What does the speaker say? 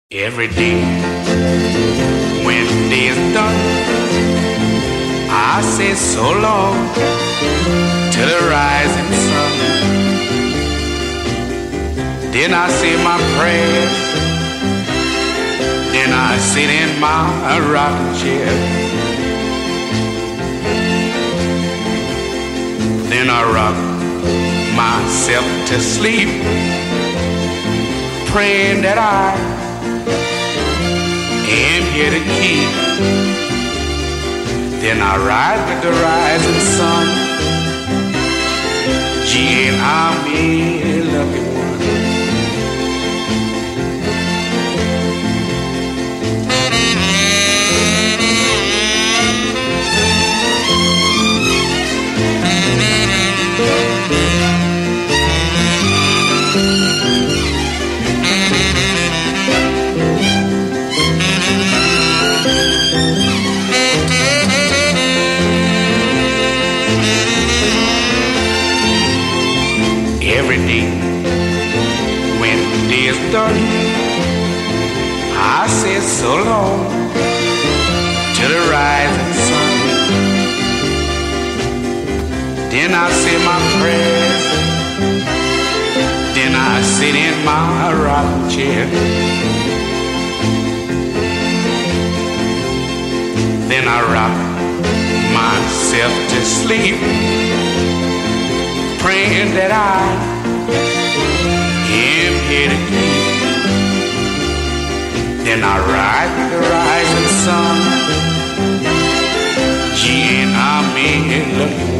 Every day when day is done, I say so long to the rising sun. Then I say my prayers, then I sit in my rocking chair. Then I rock myself to sleep, praying that I am here to keep. Then I ride with the rising sun. Gee, and I'm a lucky one. Every day when the day is done, I say so long to the rising sun. Then I say my prayers, then I sit in my rocking chair. Then I rock myself to sleep, praying that I am here to keep. Then I ride with the rising sun. Gee, and I'm in lucky.